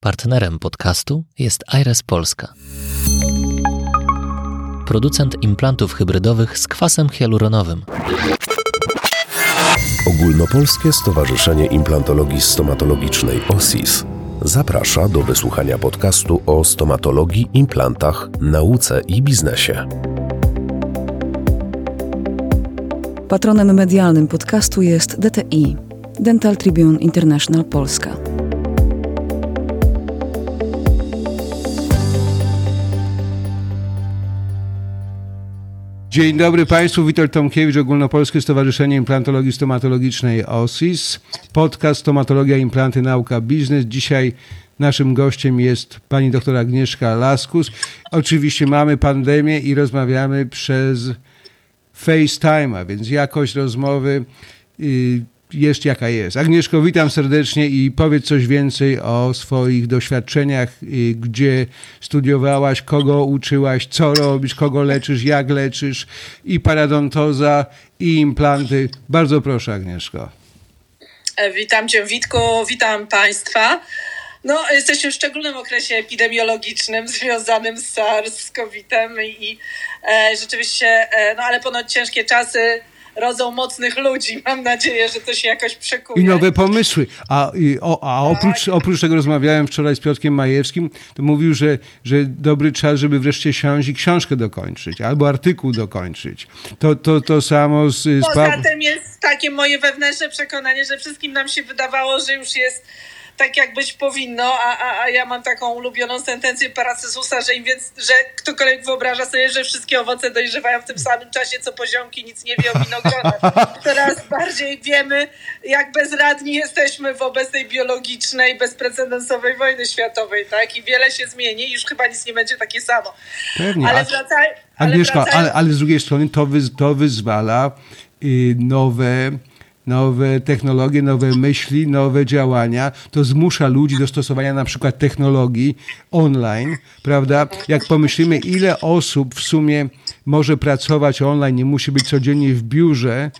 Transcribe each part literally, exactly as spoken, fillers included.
Partnerem podcastu jest Aires Polska. Producent implantów hybrydowych z kwasem hialuronowym. Ogólnopolskie Stowarzyszenie Implantologii Stomatologicznej O S I S zaprasza do wysłuchania podcastu o stomatologii, implantach, nauce i biznesie. Patronem medialnym podcastu jest D T I, Dental Tribune International Polska. Dzień dobry Państwu, Witold Tomkiewicz, Ogólnopolskie Stowarzyszenie Implantologii Stomatologicznej O S I S, podcast Stomatologia, Implanty, Nauka, Biznes. Dzisiaj naszym gościem jest pani doktor Agnieszka Laskus. Oczywiście mamy pandemię i rozmawiamy przez FaceTime'a, więc jakość rozmowy jest jaka jest. Agnieszko, witam serdecznie i powiedz coś więcej o swoich doświadczeniach, gdzie studiowałaś, kogo uczyłaś, co robisz, kogo leczysz, jak leczysz, i paradontoza, i implanty. Bardzo proszę, Agnieszko. Witam Cię, Witku, witam Państwa. No, jesteśmy w szczególnym okresie epidemiologicznym związanym z SARS, z kowidem i e, rzeczywiście, e, no ale ponoć ciężkie czasy rodzą mocnych ludzi. Mam nadzieję, że to się jakoś przekuje. I nowe pomysły. A, i, o, a oprócz, tak. oprócz tego rozmawiałem wczoraj z Piotrkiem Majewskim, to mówił, że, że dobry czas, żeby wreszcie siąść i książkę dokończyć, albo artykuł dokończyć. To, to, to samo z... z Poza tym jest takie moje wewnętrzne przekonanie, że wszystkim nam się wydawało, że już jest tak, jak być powinno, a, a, a ja mam taką ulubioną sentencję Paracelsusa, że im więc, że ktokolwiek wyobraża sobie, że wszystkie owoce dojrzewają w tym samym czasie, co poziomki, nic nie wie o winogronach. Teraz bardziej wiemy, jak bezradni jesteśmy wobec tej biologicznej, bezprecedensowej wojny światowej, tak? I wiele się zmieni i już chyba nic nie będzie takie samo. Pewnie. Ale wracaj, Agnieszka, ale, wracaj... ale, ale z drugiej strony to, wy, to wyzwala y, nowe... nowe technologie, nowe myśli, nowe działania. To zmusza ludzi do stosowania na przykład technologii online, prawda? Jak pomyślimy, ile osób w sumie może pracować online, nie musi być codziennie w biurze,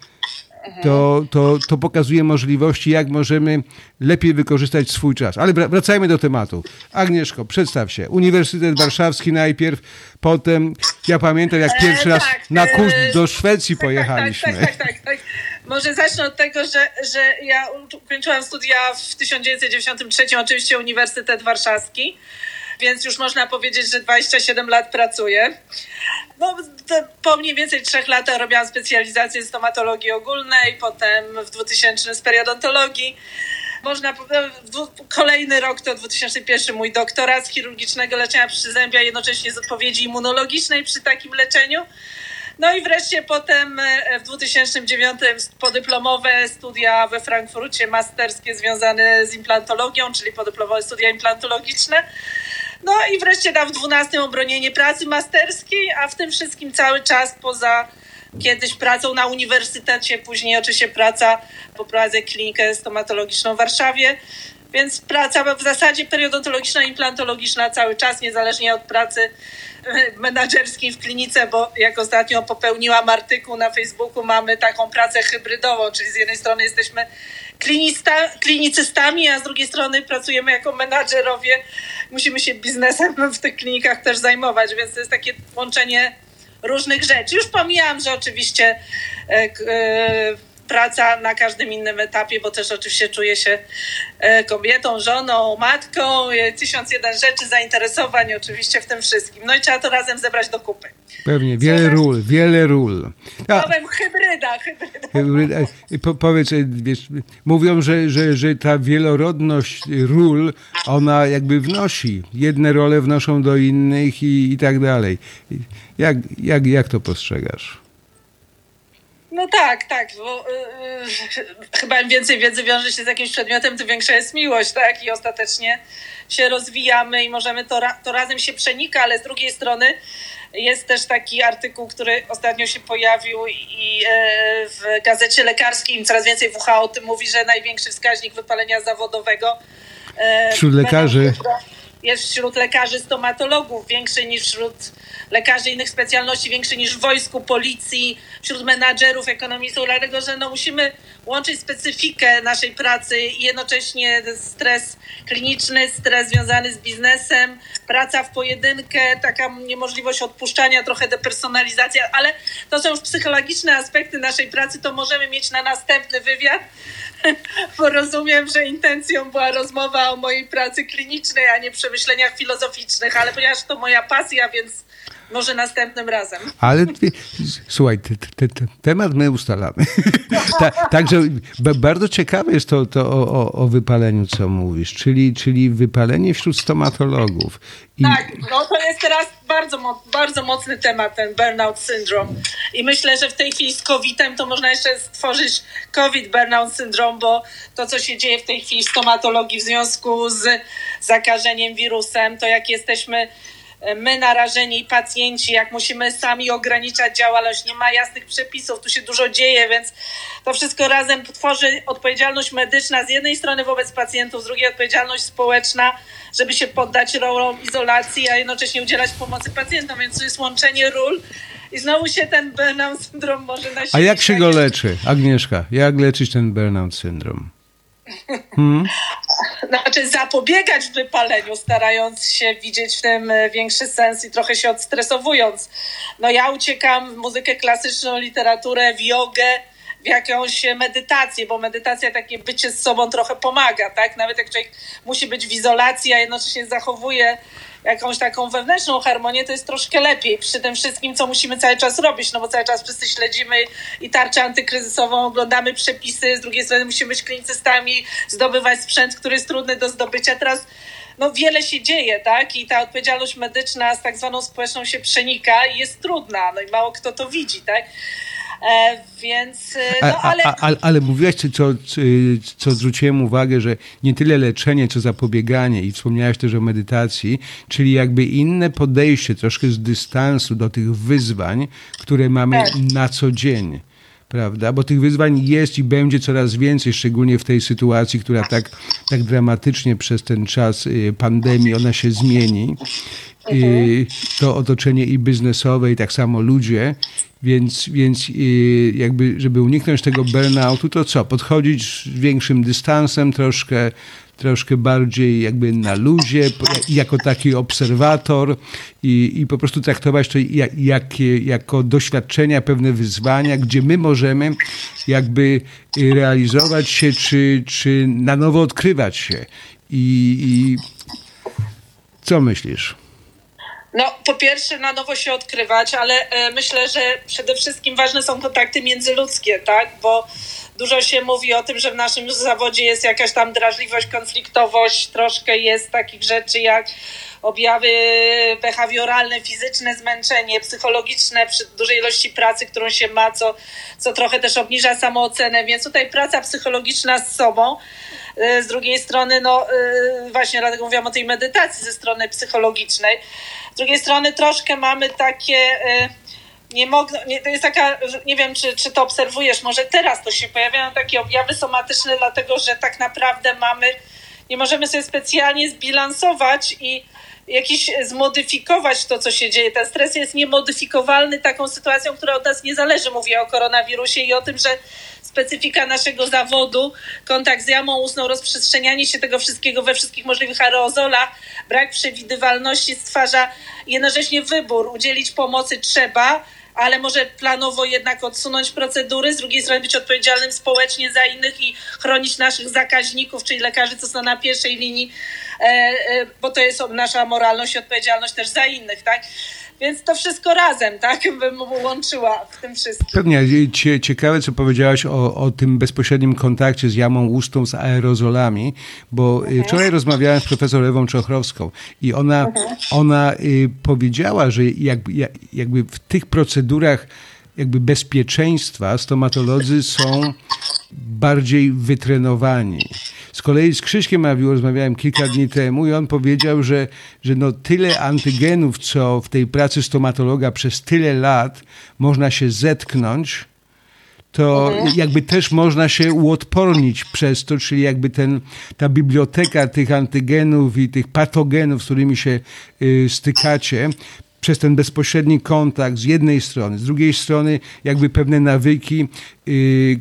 to, to, to pokazuje możliwości, jak możemy lepiej wykorzystać swój czas. Ale wracajmy do tematu. Agnieszko, przedstaw się. Uniwersytet Warszawski najpierw, potem, ja pamiętam, jak pierwszy raz tak, na kurs e, do Szwecji tak, pojechaliśmy. Tak, tak, tak, tak, tak. Może zacznę od tego, że, że ja ukończyłam studia w tysiąc dziewięćset dziewięćdziesiątym trzecim, oczywiście Uniwersytet Warszawski, więc już można powiedzieć, że dwadzieścia siedem lat pracuję. No, po mniej więcej trzech latach robiłam specjalizację z stomatologii ogólnej, potem w dwutysięcznym z periodontologii. Można kolejny rok to dwa tysiące pierwszy mój doktorat z chirurgicznego leczenia przyzębia, jednocześnie z odpowiedzi immunologicznej przy takim leczeniu. No i wreszcie potem w dwa tysiące dziewiątym podyplomowe studia we Frankfurcie, masterskie związane z implantologią, czyli podyplomowe studia implantologiczne. No i wreszcie tam w dwunastym obronienie pracy masterskiej, a w tym wszystkim cały czas poza kiedyś pracą na uniwersytecie, później oczywiście praca, poprowadzę klinikę stomatologiczną w Warszawie, więc praca w zasadzie periodontologiczna, implantologiczna cały czas, niezależnie od pracy menadżerskiej w klinice, bo jak ostatnio popełniłam artykuł na Facebooku, mamy taką pracę hybrydową, czyli z jednej strony jesteśmy klinista, klinicystami, a z drugiej strony pracujemy jako menadżerowie. Musimy się biznesem w tych klinikach też zajmować, więc to jest takie łączenie różnych rzeczy. Już pomijam, że oczywiście e, e, praca na każdym innym etapie, bo też oczywiście czuję się kobietą, żoną, matką, tysiąc jeden rzeczy, zainteresowań oczywiście w tym wszystkim. No i trzeba to razem zebrać do kupy. Pewnie, wiele Co ról, wiele ról. A, powiem hybryda, hybryda. hybryda. Po, powiedz, wiesz, mówią, że, że, że ta wielorodność ról, ona jakby wnosi. Jedne role wnoszą do innych i, i tak dalej. Jak, jak, jak to postrzegasz? No tak, tak, bo yy, chyba im więcej wiedzy wiąże się z jakimś przedmiotem, tym większa jest miłość, tak? I ostatecznie się rozwijamy i możemy to, ra- to razem się przenika, ale z drugiej strony jest też taki artykuł, który ostatnio się pojawił i yy, w gazecie lekarskiej, coraz więcej W H O o tym mówi, że największy wskaźnik wypalenia zawodowego yy, wśród lekarzy. jest wśród lekarzy stomatologów, większy niż wśród lekarzy innych specjalności, większy niż w wojsku, policji, wśród menadżerów, ekonomistów, dlatego że no musimy łączyć specyfikę naszej pracy i jednocześnie stres kliniczny, stres związany z biznesem, praca w pojedynkę, taka niemożliwość odpuszczania, trochę depersonalizacja, ale to są już psychologiczne aspekty naszej pracy, to możemy mieć na następny wywiad, bo rozumiem, że intencją była rozmowa o mojej pracy klinicznej, a nie przemyśleniach filozoficznych, ale ponieważ to moja pasja, więc może następnym razem. Ale słuchaj, te, te, te, temat my ustalamy. Ta, także b- bardzo ciekawe jest to, to o, o, o wypaleniu, co mówisz, czyli, czyli wypalenie wśród stomatologów. I... Tak, no to jest teraz bardzo, bardzo mocny temat, ten burnout syndrome. I myślę, że w tej chwili z kowidem to można jeszcze stworzyć COVID burnout syndrome, bo to, co się dzieje w tej chwili w stomatologii w związku z zakażeniem wirusem, to jak jesteśmy my narażeni i pacjenci, jak musimy sami ograniczać działalność, nie ma jasnych przepisów, tu się dużo dzieje, więc to wszystko razem tworzy odpowiedzialność medyczna z jednej strony wobec pacjentów, z drugiej odpowiedzialność społeczna, żeby się poddać rolom izolacji, a jednocześnie udzielać pomocy pacjentom, więc to jest łączenie ról i znowu się ten burnout syndrom może nasilić. A jak się go leczy, Agnieszka? Jak leczyć ten burnout syndrom? Hmm? Znaczy zapobiegać wypaleniu, starając się widzieć w tym większy sens i trochę się odstresowując. No ja uciekam w muzykę klasyczną, literaturę, w jogę, w jakąś medytację, bo medytacja, takie bycie z sobą trochę pomaga, tak? Nawet jak człowiek musi być w izolacji, a jednocześnie zachowuje jakąś taką wewnętrzną harmonię, to jest troszkę lepiej przy tym wszystkim, co musimy cały czas robić, no bo cały czas wszyscy śledzimy i tarczę antykryzysową, oglądamy przepisy, z drugiej strony musimy być klinicystami, zdobywać sprzęt, który jest trudny do zdobycia. Teraz no wiele się dzieje, tak? I ta odpowiedzialność medyczna z tak zwaną społeczną się przenika i jest trudna, no i mało kto to widzi, tak? E, więc, no ale... A, a, a, ale mówiłaś, co, co, co zwróciłem uwagę, że nie tyle leczenie, co zapobieganie i wspomniałaś też o medytacji, czyli jakby inne podejście, troszkę z dystansu do tych wyzwań, które mamy tak. na co dzień. Prawda? Bo tych wyzwań jest i będzie coraz więcej, szczególnie w tej sytuacji, która tak, tak dramatycznie przez ten czas pandemii ona się zmieni. I to otoczenie i biznesowe, i tak samo ludzie. Więc, więc jakby, żeby uniknąć tego burnoutu, to co? Podchodzić z większym dystansem, troszkę, troszkę bardziej jakby na luzie, jako taki obserwator i, i po prostu traktować to jak, jak, jako doświadczenia, pewne wyzwania, gdzie my możemy jakby realizować się, czy, czy na nowo odkrywać się. I, i co myślisz? No, po pierwsze na nowo się odkrywać, ale e, myślę, że przede wszystkim ważne są kontakty międzyludzkie, tak? Bo dużo się mówi o tym, że w naszym zawodzie jest jakaś tam drażliwość, konfliktowość, troszkę jest takich rzeczy jak objawy behawioralne, fizyczne zmęczenie, psychologiczne przy dużej ilości pracy, którą się ma, co, co trochę też obniża samoocenę, więc tutaj praca psychologiczna z sobą. Z drugiej strony, no właśnie dlatego mówiłam o tej medytacji ze strony psychologicznej. Z drugiej strony troszkę mamy takie, nie mogę, nie, to jest taka, nie wiem czy, czy to obserwujesz, może teraz to się pojawiają takie objawy somatyczne, dlatego że tak naprawdę mamy, nie możemy sobie specjalnie zbilansować i jakiś zmodyfikować to, co się dzieje. Ten stres jest niemodyfikowalny taką sytuacją, która od nas nie zależy. Mówię o koronawirusie i o tym, że specyfika naszego zawodu, kontakt z jamą ustną, rozprzestrzenianie się tego wszystkiego we wszystkich możliwych aerozolach, brak przewidywalności stwarza jednocześnie wybór. Udzielić pomocy trzeba, ale może planowo jednak odsunąć procedury, z drugiej strony być odpowiedzialnym społecznie za innych i chronić naszych zakaźników, czyli lekarzy, co są na pierwszej linii, bo to jest nasza moralność i odpowiedzialność też za innych, tak? Więc to wszystko razem, tak, bym łączyła w tym wszystkim. Pewnie. Ciekawe, co powiedziałaś o, o tym bezpośrednim kontakcie z jamą ustną, z aerozolami, bo mhm. wczoraj rozmawiałem z profesor Ewą Czochrowską i ona, mhm. ona y, powiedziała, że jakby, jakby w tych procedurach jakby bezpieczeństwa stomatolodzy są bardziej wytrenowani. Z kolei z Krzyśkiem Awiu rozmawiałem kilka dni temu i on powiedział, że, że no tyle antygenów, co w tej pracy stomatologa przez tyle lat można się zetknąć, to Mhm. jakby też można się uodpornić przez to, czyli jakby ten, ta biblioteka tych antygenów i tych patogenów, z którymi się y, stykacie, przez ten bezpośredni kontakt z jednej strony, z drugiej strony jakby pewne nawyki y,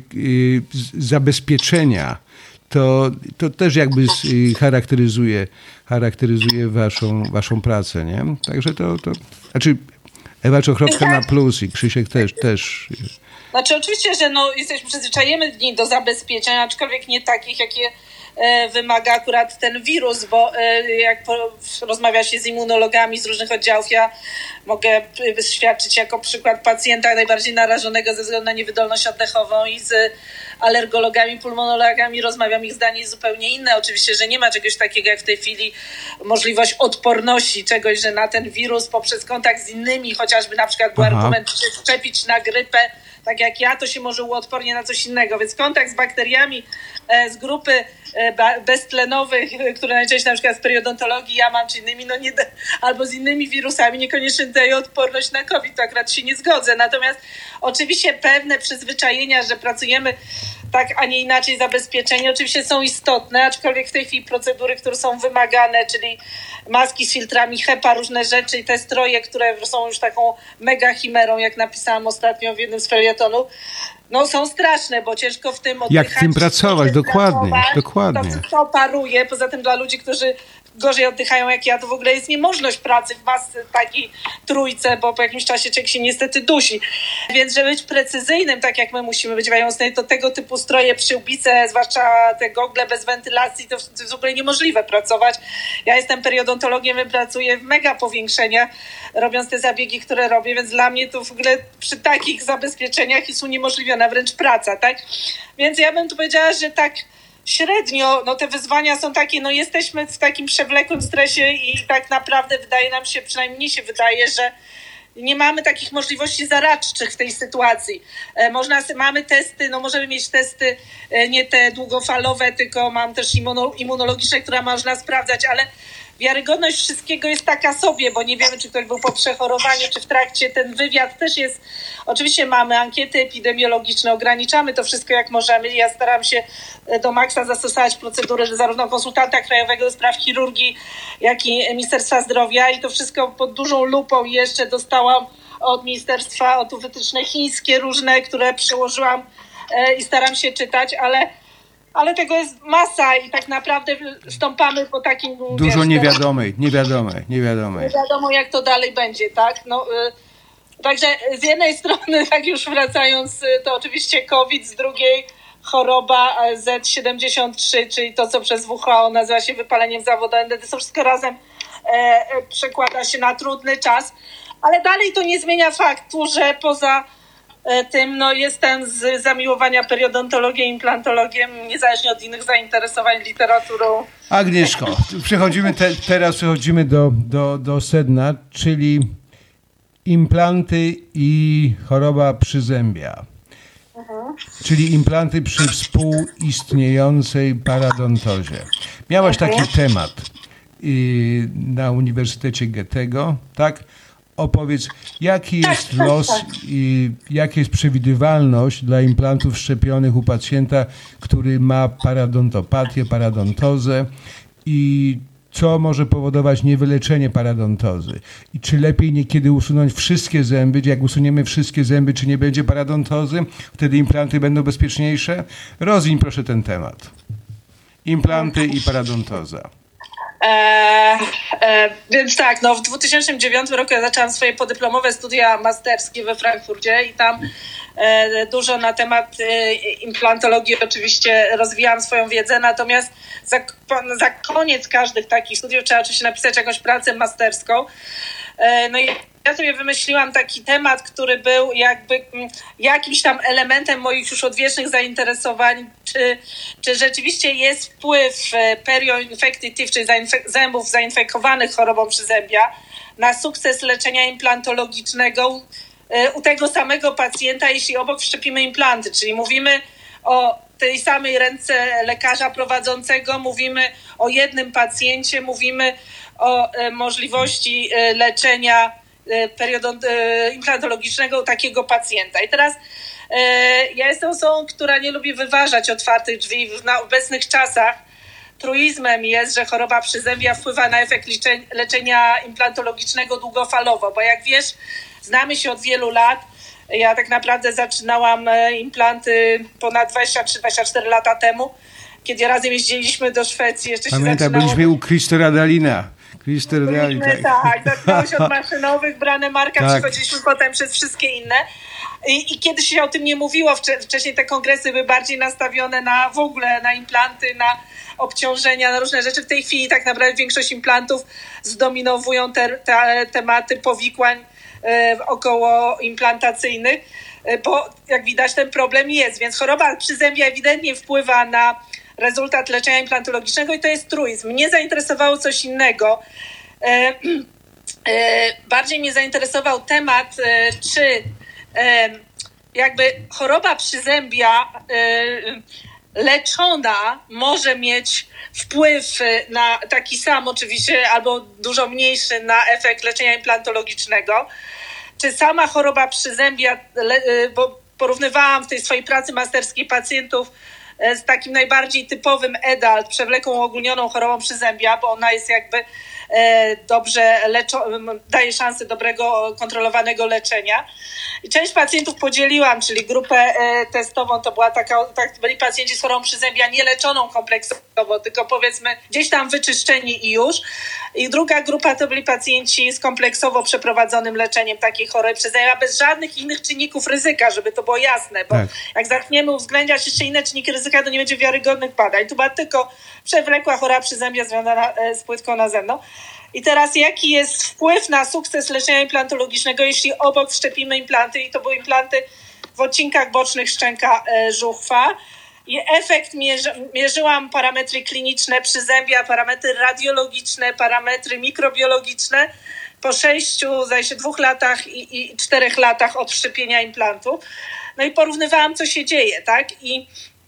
y, z- zabezpieczenia, to, to też jakby z- y, charakteryzuje, charakteryzuje waszą, waszą pracę, nie? Także to, to znaczy Ewa Czochrowska na plus i Krzysiek też, też. Znaczy oczywiście, że no, jesteśmy przyzwyczajeni do zabezpieczeń, aczkolwiek nie takich, jakie e, wymaga akurat ten wirus, bo e, jak po, rozmawia się z immunologami z różnych oddziałów, ja mogę e, świadczyć jako przykład pacjenta najbardziej narażonego ze względu na niewydolność oddechową i z alergologami, pulmonologami rozmawiam, ich zdanie jest zupełnie inne. Oczywiście, że nie ma czegoś takiego jak w tej chwili możliwość odporności czegoś, że na ten wirus poprzez kontakt z innymi, chociażby na przykład był Aha. argument, czy się szczepić na grypę, tak jak ja, to się może uodpornię na coś innego. Więc kontakt z bakteriami e, z grupy e, ba- beztlenowych, e, które najczęściej na przykład z periodontologii ja mam, czy innymi, no nie, da- albo z innymi wirusami, niekoniecznie daje odporność na COVID, to akurat się nie zgodzę. Natomiast oczywiście pewne przyzwyczajenia, że pracujemy tak, a nie inaczej zabezpieczeni, oczywiście są istotne, aczkolwiek w tej chwili procedury, które są wymagane, czyli maski z filtrami HEPA, różne rzeczy i te stroje, które są już taką mega chimerą, jak napisałam ostatnio w jednym z felietonów, no są straszne, bo ciężko w tym oddychać. Jak w tym pracować, dokładnie, dokładnie. To, to paruje, poza tym dla ludzi, którzy gorzej oddychają jak ja, to w ogóle jest niemożność pracy w masy takiej trójce, bo po jakimś czasie człowiek się niestety dusi. Więc żeby być precyzyjnym, tak jak my musimy być wająsnej, to tego typu stroje, przyłbice, zwłaszcza te gogle bez wentylacji, to w- to jest w ogóle niemożliwe pracować. Ja jestem periodontologiem, ja pracuję w mega powiększeniach, robiąc te zabiegi, które robię, więc dla mnie to w ogóle przy takich zabezpieczeniach jest uniemożliwiona wręcz praca, tak? Więc ja bym tu powiedziała, że tak średnio, no te wyzwania są takie, no jesteśmy w takim przewlekłym stresie i tak naprawdę wydaje nam się, przynajmniej mnie się wydaje, że nie mamy takich możliwości zaradczych w tej sytuacji. E, można, mamy testy, no możemy mieć testy e, nie te długofalowe, tylko mam też immuno, immunologiczne, które można sprawdzać, ale wiarygodność wszystkiego jest taka sobie, bo nie wiemy, czy ktoś był po przechorowaniu, czy w trakcie. Ten wywiad też jest, oczywiście mamy ankiety epidemiologiczne, ograniczamy to wszystko jak możemy. Ja staram się do maksa zastosować procedury zarówno konsultanta krajowego do spraw chirurgii, jak i Ministerstwa Zdrowia i to wszystko pod dużą lupą jeszcze dostałam od ministerstwa, od wytyczne chińskie różne, które przełożyłam e, i staram się czytać, ale Ale tego jest masa i tak naprawdę stąpamy po takim... Dużo wiesz, niewiadomej, niewiadomej, niewiadomej. Nie wiadomo, jak to dalej będzie, tak? No, y, także z jednej strony, tak już wracając, y, to oczywiście COVID, z drugiej choroba Z siedemdziesiąt trzy, czyli to, co przez W H O nazywa się wypaleniem zawodu N D D. To wszystko razem e, e, przekłada się na trudny czas, ale dalej to nie zmienia faktu, że poza tym no, jestem z zamiłowania periodontologiem, implantologiem, niezależnie od innych zainteresowań literaturą. Agnieszko, przechodzimy te, teraz przechodzimy do, do, do sedna, czyli implanty i choroba przyzębia. Mhm. Czyli implanty przy współistniejącej paradontozie. Miałaś taki temat y, na Uniwersytecie Goethego, tak? Opowiedz, jaki jest tak, los tak. i jaka jest przewidywalność dla implantów szczepionych u pacjenta, który ma paradontopatię, paradontozę i co może powodować niewyleczenie paradontozy? I czy lepiej niekiedy usunąć wszystkie zęby? Jak usuniemy wszystkie zęby, czy nie będzie paradontozy? Wtedy implanty będą bezpieczniejsze? Rozwiń proszę ten temat. Implanty i paradontoza. E, e, więc tak, no w dwa tysiące dziewiątym roku ja zaczęłam swoje podyplomowe studia masterskie we Frankfurcie i tam e, dużo na temat e, implantologii oczywiście rozwijałam swoją wiedzę, natomiast za, za koniec każdych takich studiów trzeba oczywiście napisać jakąś pracę masterską. E, no i ja sobie wymyśliłam taki temat, który był jakby mm, jakimś tam elementem moich już odwiecznych zainteresowań, czy, czy rzeczywiście jest wpływ perioinfective, czyli zainfek- zębów zainfekowanych chorobą przyzębia na sukces leczenia implantologicznego y, u tego samego pacjenta, jeśli obok wszczepimy implanty, czyli mówimy o tej samej ręce lekarza prowadzącego, mówimy o jednym pacjencie, mówimy o y, możliwości y, leczenia periodont- implantologicznego u takiego pacjenta. I teraz Ja jestem osobą, która nie lubi wyważać otwartych drzwi na obecnych czasach. Truizmem jest, że choroba przyzębia wpływa na efekt leczenia implantologicznego długofalowo, bo jak wiesz, znamy się od wielu lat. Ja tak naprawdę zaczynałam implanty ponad dwadzieścia trzy dwadzieścia cztery lata temu, kiedy razem jeździliśmy do Szwecji. Jeszcze Pamiętam, się zaczynało... byliśmy u Christera Dalina. Christer Dalin, tak, tak. Zaczynało się od maszynowych, brane Marka, tak. Przechodziliśmy potem przez wszystkie inne. I, I kiedyś się o tym nie mówiło. Wcześniej te kongresy były bardziej nastawione na w ogóle, na implanty, na obciążenia, na różne rzeczy. W tej chwili tak naprawdę większość implantów zdominowują te, te tematy powikłań e, około implantacyjnych, e, bo jak widać ten problem jest. Więc choroba przyzębia ewidentnie wpływa na rezultat leczenia implantologicznego i to jest truizm. Mnie zainteresowało coś innego. E, e, bardziej mnie zainteresował temat, e, czy e, jakby choroba przyzębia e, leczona może mieć wpływ na taki sam oczywiście, albo dużo mniejszy na efekt leczenia implantologicznego. Czy sama choroba przyzębia, bo porównywałam w tej swojej pracy masterskiej pacjentów z takim najbardziej typowym E D A L, przewlekłą uogólnioną chorobą przyzębia, bo ona jest jakby dobrze leczo- daje szansę dobrego, kontrolowanego leczenia. I część pacjentów podzieliłam, czyli grupę testową to była taka, tak, byli pacjenci z chorobą przyzębia nieleczoną kompleksowo, tylko powiedzmy gdzieś tam wyczyszczeni i już. I druga grupa to byli pacjenci z kompleksowo przeprowadzonym leczeniem takiej choroby przyzębia bez żadnych innych czynników ryzyka, żeby to było jasne, bo tak. Jak zaczniemy uwzględniać jeszcze inne czynniki ryzyka, to nie będzie wiarygodnych badań. Tu była tylko przewlekła choroba przyzębia związana z płytką nazemną. I teraz jaki jest wpływ na sukces leczenia implantologicznego, jeśli obok wszczepimy implanty, i to były implanty w odcinkach bocznych szczęka e, żuchwa. I efekt mierzy, mierzyłam parametry kliniczne przyzębia, parametry radiologiczne, parametry mikrobiologiczne po sześciu, zdaje się, dwóch latach i, i czterech latach od wszczepienia implantu. No i porównywałam, co się dzieje, tak? I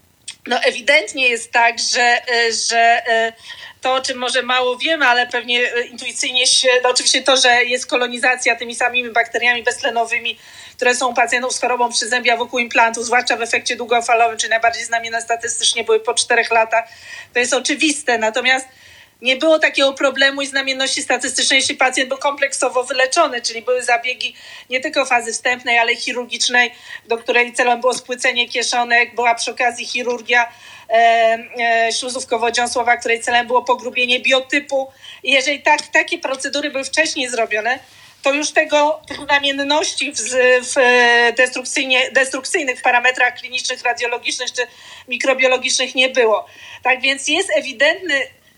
no ewidentnie jest tak, że, że to, o czym może mało wiemy, ale pewnie intuicyjnie się, no oczywiście to, że jest kolonizacja tymi samymi bakteriami beztlenowymi, które są u pacjentów z chorobą przyzębia wokół implantów, zwłaszcza w efekcie długofalowym, czyli najbardziej znamienne statystycznie były po czterech latach, to jest oczywiste. Natomiast nie było takiego problemu i znamienności statystycznej, jeśli pacjent był kompleksowo wyleczony, czyli były zabiegi nie tylko fazy wstępnej, ale chirurgicznej, do której celem było spłycenie kieszonek, była przy okazji chirurgia e, e, śluzówkowo-dziąsłowa, której celem było pogrubienie biotypu. I jeżeli tak, takie procedury były wcześniej zrobione, to już tego znamienności w, w destrukcyjnie, destrukcyjnych parametrach klinicznych, radiologicznych czy mikrobiologicznych nie było. Tak więc jest ewidentny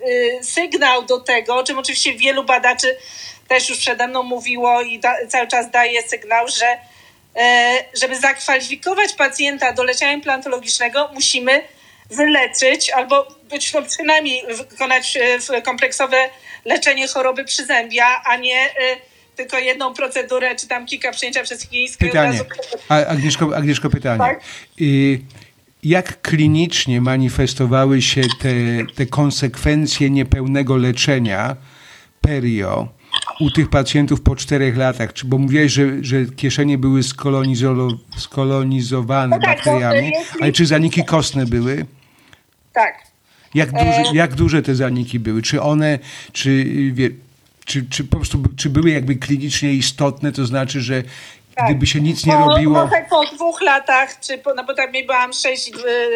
sygnał do tego, o czym oczywiście wielu badaczy też już przede mną mówiło i da, cały czas daje sygnał, że e, żeby zakwalifikować pacjenta do leczenia implantologicznego, musimy wyleczyć albo być no, przynajmniej wykonać e, kompleksowe leczenie choroby przyzębia, a nie e, tylko jedną procedurę, czy tam kilka przyjęcia przez chińskie. Pytanie. Razu... Agnieszko, Agnieszko, pytanie. Tak? I... Jak klinicznie manifestowały się te, te konsekwencje niepełnego leczenia perio u tych pacjentów po czterech latach? Czy, bo mówiłeś, że, że kieszenie były skolonizo- skolonizowane no tak, bakteriami, jeśli... ale czy zaniki kostne były? Tak. Jak duże, jak duże te zaniki były? Czy one, czy, wie, czy, czy po prostu czy były jakby klinicznie istotne, to znaczy, że tak. Gdyby się nic nie po, robiło... No tak po dwóch latach, czy po, no bo tak byłam sześć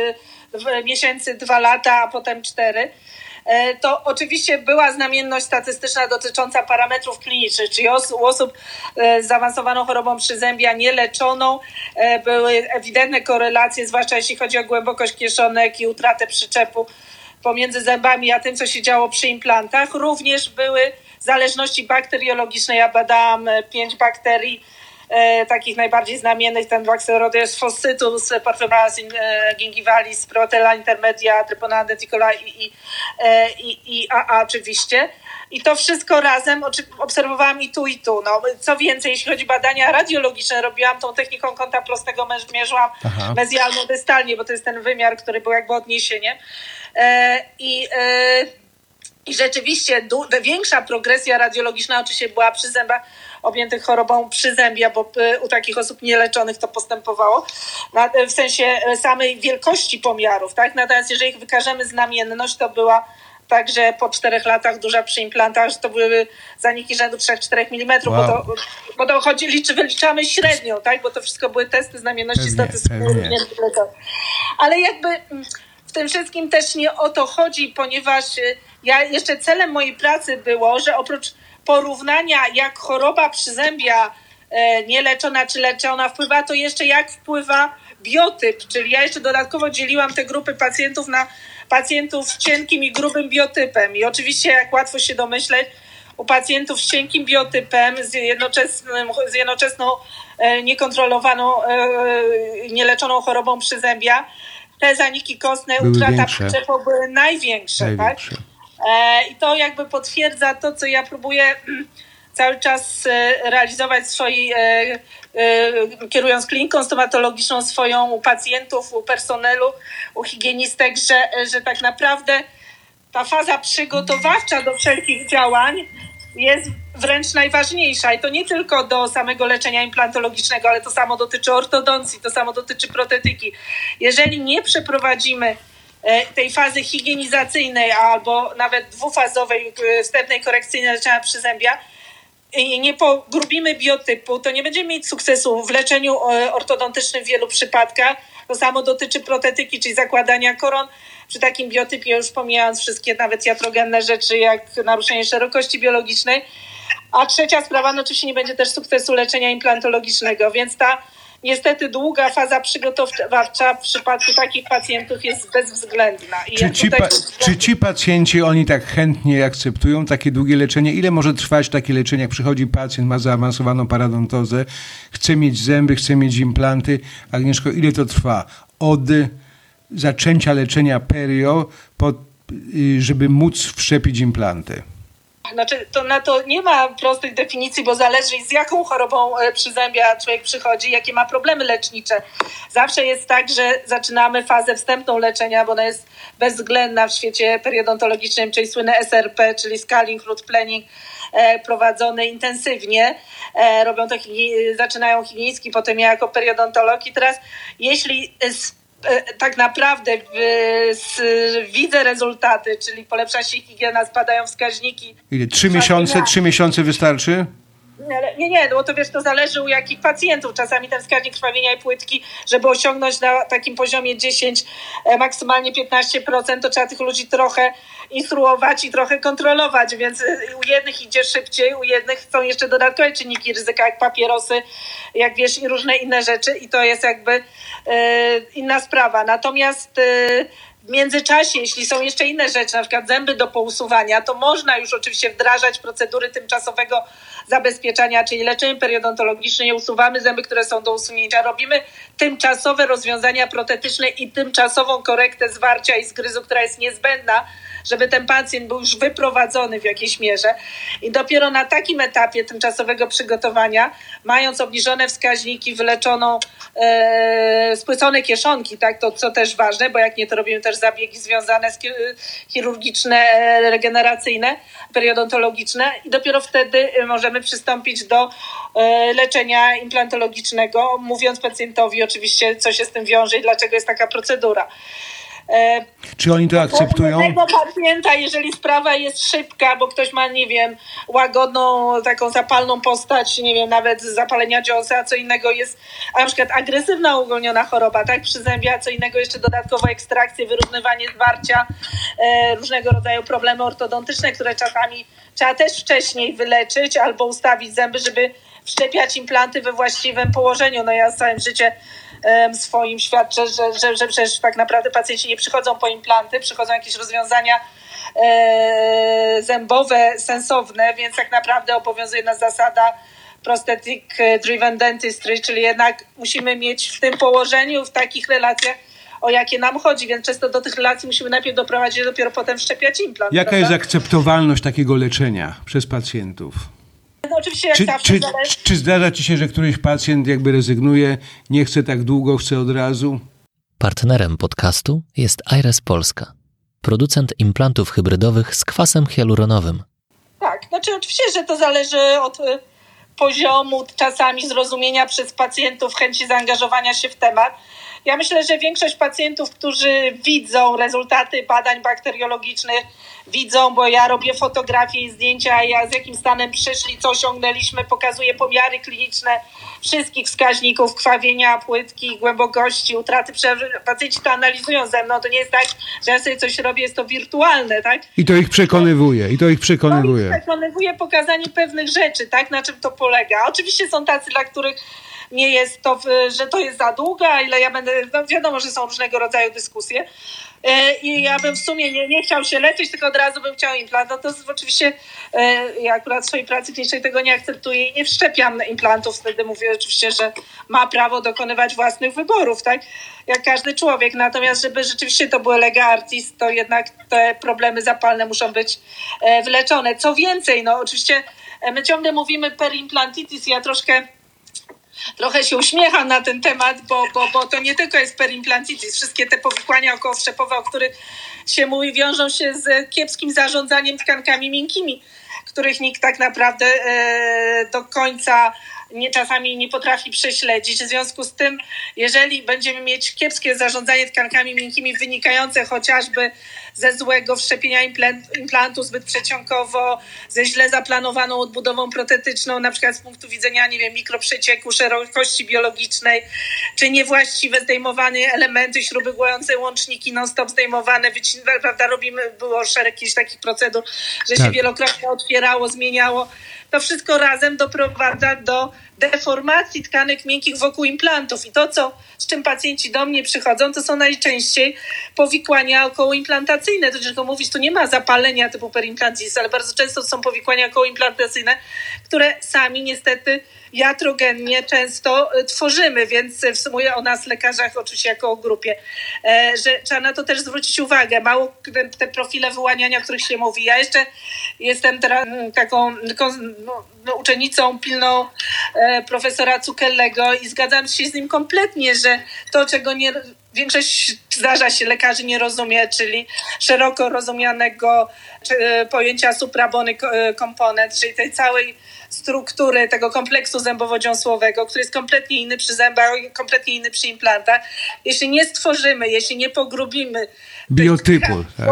y, miesięcy, dwa lata, a potem cztery, y, to oczywiście była znamienność statystyczna dotycząca parametrów klinicznych, czyli os, u osób y, z zaawansowaną chorobą przyzębia nieleczoną y, były ewidentne korelacje, zwłaszcza jeśli chodzi o głębokość kieszonek i utratę przyczepu pomiędzy zębami, a tym, co się działo przy implantach. Również były zależności bakteriologiczne. Ja badałam pięć bakterii, E, takich najbardziej znamiennych, ten Bacteroides focytus, Parfumarias gingivalis, Protella intermedia, Treponema denticola i, i, i, i A A oczywiście. I to wszystko razem obserwowałam i tu, i tu. No, co więcej, jeśli chodzi o badania radiologiczne, robiłam tą techniką kąta prostego, mierzyłam mezjalno-dystalnie, bo to jest ten wymiar, który był jakby odniesieniem. E, I e, I rzeczywiście du- większa progresja radiologiczna oczywiście była przy zębach objętych chorobą przyzębia, bo u takich osób nieleczonych to postępowało na, w sensie samej wielkości pomiarów, tak? Natomiast jeżeli wykażemy znamienność, to była także po czterech latach duża przy implantach, że to były zaniki rzędu trzy do czterech milimetrów, Wow. bo to, bo to chodzi, liczy, wyliczamy średnią, tak? Bo to wszystko były testy znamienności statystycznej. Ale jakby w tym wszystkim też nie o to chodzi, ponieważ ja jeszcze celem mojej pracy było, że oprócz porównania, jak choroba przyzębia e, nieleczona czy leczona wpływa, to jeszcze jak wpływa biotyp, czyli ja jeszcze dodatkowo dzieliłam te grupy pacjentów na pacjentów z cienkim i grubym biotypem. I oczywiście, jak łatwo się domyśleć, u pacjentów z cienkim biotypem, z, jednoczesnym, z jednoczesną e, niekontrolowaną, e, nieleczoną chorobą przyzębia, te zaniki kostne, były utrata większe. przyczepą były największe. Największe. Tak? E, I to jakby potwierdza to, co ja próbuję cały czas e, realizować w swojej, e, e, kierując kliniką stomatologiczną swoją u pacjentów, u personelu, u higienistek, że, że tak naprawdę ta faza przygotowawcza do wszelkich działań jest wręcz najważniejsza. I to nie tylko do samego leczenia implantologicznego, ale to samo dotyczy ortodoncji, to samo dotyczy protetyki. Jeżeli nie przeprowadzimy tej fazy higienizacyjnej albo nawet dwufazowej, wstępnej korekcyjnej leczenia przyzębia i nie pogrubimy biotypu, to nie będziemy mieć sukcesu w leczeniu ortodontycznym w wielu przypadkach. To samo dotyczy protetyki, czyli zakładania koron. Przy takim biotypie, już pomijając wszystkie nawet iatrogenne rzeczy, jak naruszenie szerokości biologicznej. A trzecia sprawa, no oczywiście nie będzie też sukcesu leczenia implantologicznego, więc ta niestety długa faza przygotowawcza w przypadku takich pacjentów jest bezwzględna. I Czy ja ci, tutaj... pa- czy ci pacjenci, oni tak chętnie akceptują takie długie leczenie? Ile może trwać takie leczenie, jak przychodzi pacjent, ma zaawansowaną paradontozę, chce mieć zęby, chce mieć implanty? Agnieszko, ile to trwa? Od zaczęcia leczenia perio, po, żeby móc wszczepić implanty? Znaczy, to na to nie ma prostej definicji, bo zależy, z jaką chorobą przyzębia człowiek przychodzi, jakie ma problemy lecznicze. Zawsze jest tak, że zaczynamy fazę wstępną leczenia, bo ona jest bezwzględna w świecie periodontologicznym, czyli słynne S R P, czyli scaling, root planning, prowadzone intensywnie. Robią to, zaczynają higienistki, potem ja jako periodontolog. I teraz, jeśli tak naprawdę z, widzę rezultaty, czyli polepsza się higiena, spadają wskaźniki. Ile? Trzy miesiące? Trzy miesiące wystarczy? Nie, nie, no bo to wiesz, to zależy u jakich pacjentów. Czasami ten wskaźnik krwawienia i płytki, żeby osiągnąć na takim poziomie dziesięć, maksymalnie piętnaście procent, to trzeba tych ludzi trochę instruować i trochę kontrolować, więc u jednych idzie szybciej, u jednych są jeszcze dodatkowe czynniki ryzyka, jak papierosy, jak wiesz, i różne inne rzeczy i to jest jakby e, inna sprawa. Natomiast e, w międzyczasie, jeśli są jeszcze inne rzeczy, na przykład zęby do pousuwania, to można już oczywiście wdrażać procedury tymczasowego zabezpieczania, czyli leczenie periodontologiczne, nie usuwamy zęby, które są do usunięcia. Robimy tymczasowe rozwiązania protetyczne i tymczasową korektę zwarcia i zgryzu, która jest niezbędna, żeby ten pacjent był już wyprowadzony w jakiejś mierze. I dopiero na takim etapie tymczasowego przygotowania, mając obniżone wskaźniki, wyleczoną, e, spłycone kieszonki, tak, to co też ważne, bo jak nie, to robimy też zabiegi związane z chirurgiczne, regeneracyjne, periodontologiczne i dopiero wtedy możemy przystąpić do e, leczenia implantologicznego, mówiąc pacjentowi oczywiście, co się z tym wiąże i dlaczego jest taka procedura. E, Czy oni to akceptują? Tego pacjenta, jeżeli sprawa jest szybka, bo ktoś ma, nie wiem, łagodną, taką zapalną postać, nie wiem, nawet zapalenia dziąsa, a co innego jest, a na przykład agresywna uogólniona choroba, tak, przyzębia, a co innego jeszcze dodatkowo ekstrakcje, wyrównywanie zwarcia, e, różnego rodzaju problemy ortodontyczne, które czasami trzeba też wcześniej wyleczyć albo ustawić zęby, żeby wszczepiać implanty we właściwym położeniu. No ja całym życie swoim świadczę, że, że, że przecież tak naprawdę pacjenci nie przychodzą po implanty, przychodzą jakieś rozwiązania e, zębowe, sensowne, więc tak naprawdę obowiązuje nas zasada prosthetic driven dentistry, czyli jednak musimy mieć w tym położeniu, w takich relacjach, o jakie nam chodzi, więc często do tych relacji musimy najpierw doprowadzić, dopiero potem wszczepiać implant. Jaka prawda? jest akceptowalność takiego leczenia przez pacjentów? No oczywiście jak Czy, zawsze czy, zależy... czy zdarza ci się, że któryś pacjent jakby rezygnuje, nie chce tak długo, chce od razu? Partnerem podcastu jest Aires Polska. producent implantów hybrydowych z kwasem hialuronowym. Tak, znaczy oczywiście, że to zależy od y, poziomu czasami zrozumienia przez pacjentów, chęci zaangażowania się w temat. Ja myślę, że większość pacjentów, którzy widzą rezultaty badań bakteriologicznych, widzą, bo ja robię fotografie i zdjęcia, ja z jakim stanem przyszli, co osiągnęliśmy, pokazuję pomiary kliniczne wszystkich wskaźników krwawienia, płytki, głębokości, utraty przeżyć. Pacjenci to analizują ze mną, to nie jest tak, że ja sobie coś robię, jest to wirtualne, tak? I to ich przekonywuje, i to ich przekonywuje. To ich przekonywuje pokazanie pewnych rzeczy, tak? Na czym to polega. Oczywiście są tacy, dla których nie jest to, że to jest za długo, a ile ja będę, no wiadomo, że są różnego rodzaju dyskusje i ja bym w sumie nie, nie chciał się leczyć, tylko od razu bym chciał implant. No to oczywiście ja akurat w swojej pracy klinicznej tego nie akceptuję i nie wszczepiam implantów, wtedy mówię oczywiście, że ma prawo dokonywać własnych wyborów, tak? Jak każdy człowiek. Natomiast żeby rzeczywiście to było lega artis, to jednak te problemy zapalne muszą być wyleczone. Co więcej, no oczywiście my ciągle mówimy perimplantitis, ja troszkę Trochę się uśmiecham na ten temat, bo, bo, bo to nie tylko jest perimplantitis. Wszystkie te powikłania okołowstrzepowe, o których się mówi, wiążą się z kiepskim zarządzaniem tkankami miękkimi, których nikt tak naprawdę e, do końca nie, czasami nie potrafi prześledzić. W związku z tym, jeżeli będziemy mieć kiepskie zarządzanie tkankami miękkimi wynikające chociażby ze złego wszczepienia implantu zbyt przeciągowo, ze źle zaplanowaną odbudową protetyczną, na przykład z punktu widzenia, nie wiem, mikroprzecieku, szerokości biologicznej, czy niewłaściwe zdejmowane elementy, śruby głojące, łączniki non-stop zdejmowane, wycin- prawda, robimy, było szereg jakichś takich procedur, że tak się wielokrotnie otwierało, zmieniało. To wszystko razem doprowadza do deformacji tkanek miękkich wokół implantów. I to, co, z czym pacjenci do mnie przychodzą, to są najczęściej powikłania okołoimplantacyjne. To tylko mówić, tu nie ma zapalenia typu perimplantitis, ale bardzo często to są powikłania okołoimplantacyjne, które sami niestety iatrogennie często tworzymy, więc mówię o nas, lekarzach, oczywiście jako o grupie, że trzeba na to też zwrócić uwagę. Mało te, te profile wyłaniania, o których się mówi. Ja jeszcze jestem teraz taką, taką no, no, uczennicą pilną e, profesora Cukellego i zgadzam się z nim kompletnie, że to, czego nie, większość zdarza się lekarzy nie rozumie, czyli szeroko rozumianego czy, e, pojęcia suprabony komponent, czyli tej całej struktury tego kompleksu zębowo-dziąsłowego, który jest kompletnie inny przy zębach, kompletnie inny przy implantach. Jeśli nie stworzymy, jeśli nie pogrubimy biotypu, tak?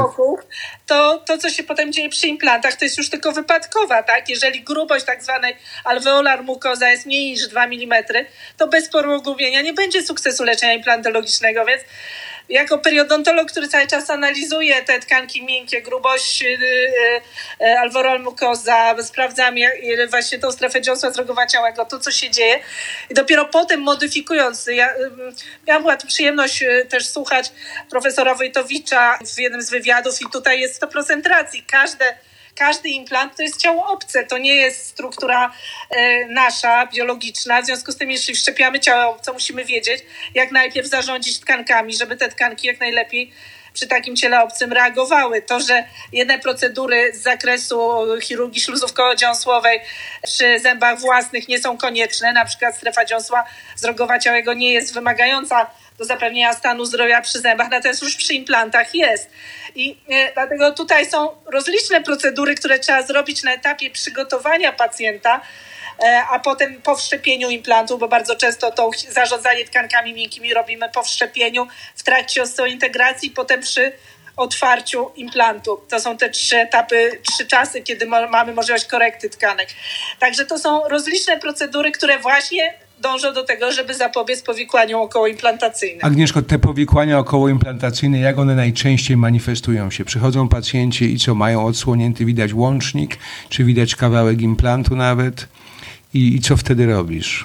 to to, co się potem dzieje przy implantach, to jest już tylko wypadkowa, tak? Jeżeli grubość tak zwanej alveolar mucosa jest mniej niż dwa milimetry, to bez pogrubienia nie będzie sukcesu leczenia implantologicznego, więc jako periodontolog, który cały czas analizuje te tkanki miękkie, grubość yy, yy, alveolar mucosa, sprawdzam jak, właśnie tą strefę dziąsła zrogowaciałego, to co się dzieje i dopiero potem modyfikując, ja yy, miałam była tu przyjemność yy, też słuchać profesora Wojtowicza w jednym z wywiadów i tutaj jest sto procent racji. Każde Każdy implant to jest ciało obce, to nie jest struktura e, nasza, biologiczna. W związku z tym, jeśli wszczepiamy ciało obce, musimy wiedzieć, jak najpierw zarządzić tkankami, żeby te tkanki jak najlepiej przy takim ciele obcym reagowały. To, że jedne procedury z zakresu chirurgii śluzówkowo-dziąsłowej przy zębach własnych nie są konieczne, na przykład strefa dziąsła zrogowaciałego nie jest wymagająca do zapewnienia stanu zdrowia przy zębach, natomiast już przy implantach jest. I e, dlatego tutaj są rozliczne procedury, które trzeba zrobić na etapie przygotowania pacjenta, e, a potem po wszczepieniu implantu, bo bardzo często to zarządzanie tkankami miękkimi robimy po wszczepieniu, w trakcie osteointegracji, potem przy otwarciu implantu. To są te trzy etapy, trzy czasy, kiedy mo- mamy możliwość korekty tkanek. Także to są rozliczne procedury, które właśnie dążą do tego, żeby zapobiec powikłaniom okołoimplantacyjnym. Agnieszko, te powikłania okołoimplantacyjne, jak one najczęściej manifestują się? Przychodzą pacjenci i co, mają odsłonięty, widać łącznik, czy widać kawałek implantu nawet? I, i co wtedy robisz?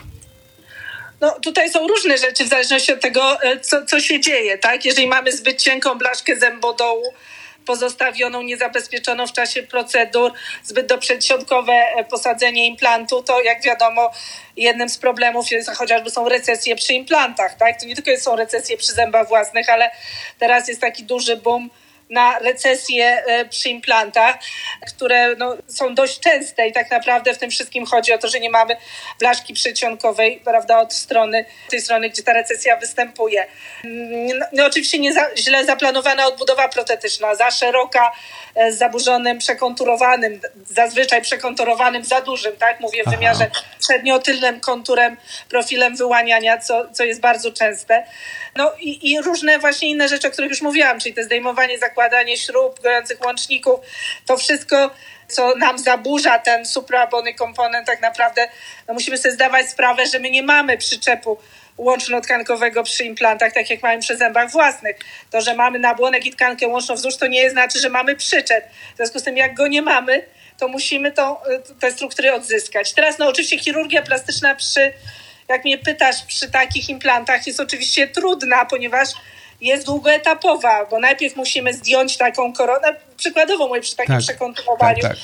No tutaj są różne rzeczy w zależności od tego, co, co się dzieje, tak? Jeżeli mamy zbyt cienką blaszkę zębodołu, pozostawioną, niezabezpieczoną w czasie procedur, zbyt doprzedsionkowe posadzenie implantu, to jak wiadomo jednym z problemów jest chociażby są recesje przy implantach, tak? To nie tylko są recesje przy zębach własnych, ale teraz jest taki duży boom na recesje przy implantach, które no, są dość częste i tak naprawdę w tym wszystkim chodzi o to, że nie mamy blaszki przedsionkowej, prawda, od strony, tej strony, gdzie ta recesja występuje. No, no oczywiście nie za, źle zaplanowana odbudowa protetyczna, za szeroka, z zaburzonym, przekonturowanym, zazwyczaj przekonturowanym za dużym, tak, mówię w Aha. wymiarze przednio-tylnym konturem, profilem wyłaniania, co, co jest bardzo częste. No i, i różne właśnie inne rzeczy, o których już mówiłam, czyli to zdejmowanie, zakładanie śrub, gojących łączników, to wszystko, co nam zaburza ten supraabony komponent, tak naprawdę no musimy sobie zdawać sprawę, że my nie mamy przyczepu łączno-tkankowego przy implantach, tak jak mamy przy zębach własnych. To, że mamy nabłonek i tkankę łączną wzdłuż, to nie znaczy, że mamy przyczep. W związku z tym, jak go nie mamy, to musimy to, te struktury odzyskać. Teraz no oczywiście chirurgia plastyczna przy, jak mnie pytasz, przy takich implantach jest oczywiście trudna, ponieważ jest długoetapowa, bo najpierw musimy zdjąć taką koronę, przykładowo mówię przy takim tak, przekonturowaniu, tak, tak.